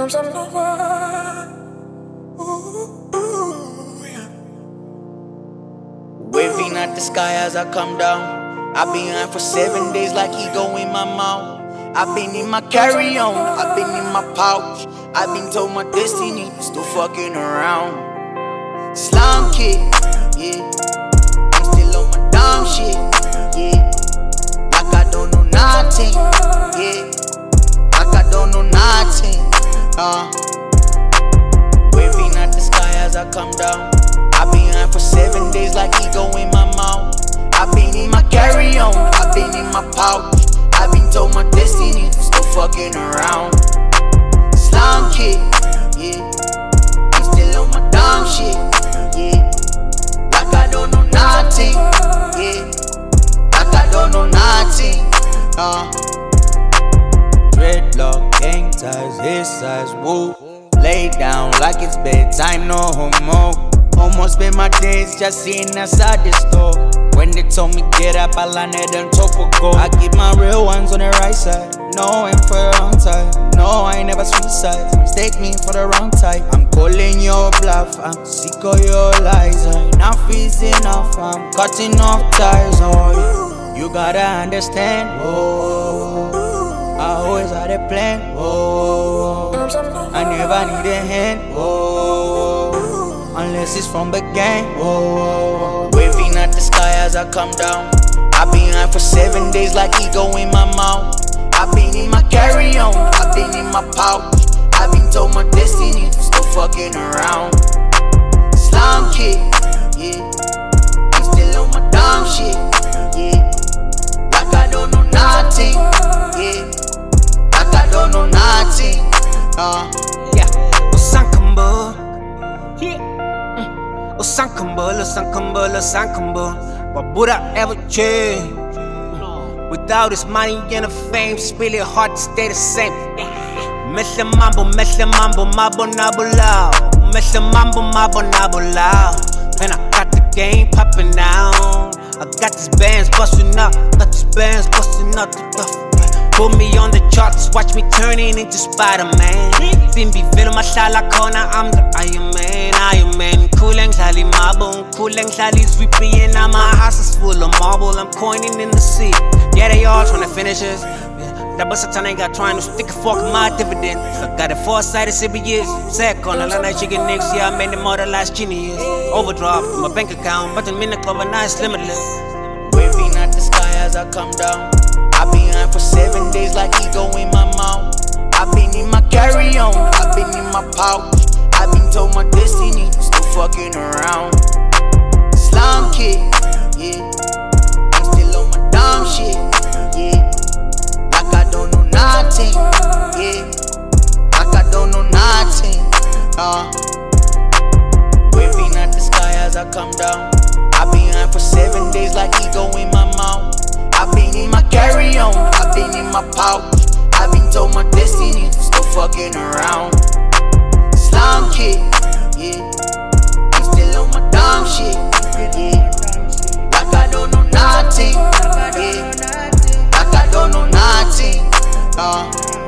Waving at the sky as I come down. I've been high for 7 days like he go in my mouth. I've been in my carry-on, I've been in my pouch. I've been told my destiny, still fucking around. Slime kid, yeah. I'm still on my dumb shit, yeah. Like I don't know nothing, yeah. Like I don't know nothing, Waving at the sky as I come down. I've been high for 7 days like he go in my mouth. I've been in my carry-on, I've been in my pouch. I've been told my destiny, still fucking around. Slime kid, yeah. I'm still on my dumb shit, yeah. Like I don't know nothing, yeah. Like I don't know nothing, Dreadlock, gang ties, his size, woo. Lay down like it's bedtime, no homo. Almost spent my days just sitting outside the store. When they told me get up, I landed on top of gold. I keep my real ones on the right side. No, I'm for the wrong time. No, I ain't never suicide. Mistake me for the wrong type. I'm calling your bluff, I'm sick of your lies. Enough is enough, I'm cutting off ties. Oh, you gotta understand. Oh, I always had a plan. Oh, I never need a hand. Oh, unless it's from the gang. Oh, waving at the sky as I come down. I've been high for 7 days like he go in my mouth. I've been in my carry-on, I've been in my pouch. I've been told my destiny, still fucking around. Slime kid, yeah. I'm still on my dumb shit, yeah. Like I don't know nothing, yeah. Like I don't know nothing, yeah. Osankamba, Osankamba, Osankamba, Osankamba. What would I ever change? Without this money and the fame, it's really hard to stay the same. Mesle mambo, mabo nabo lao. Mesle mambo, nabo lao. And I got the game popping now. I got these bands busting up, Put me on the charts, watch me turning into Spider-Man. Didn't be feeling my style like corner, I'm the Iron Man. Kuleng Sally marble, Kuleng Sally sweepy, and now my house is full of marble. I'm coining in the sea. Yeah, they all trying to finish us. That bus a ton ain't got trying to stick a fork in my dividend. I got a foresight CBS. Sack on a lot of chicken next year. I made them all the last genius. Overdraft my bank account, but I'm in the club and it's limitless. Waving at the sky as I come down. I've been high for 7 days like he go in my mouth. I've been in my carry-on, I've been in my pouch. I've been told my destiny, still fucking around. Slime kid, yeah. I'm still on my dumb shit, yeah. Like I don't know nothing, yeah. Like I don't know nothing, Waving at the sky as I come down. I've been high for 7 days like he go in my mouth. I've been in my carry-on, I've been in my pouch. I've been told my destiny, still fucking around. Slime kid, yeah. I'm still on my dumb shit, yeah. Like I don't know nothing, yeah. Like I don't know nothing,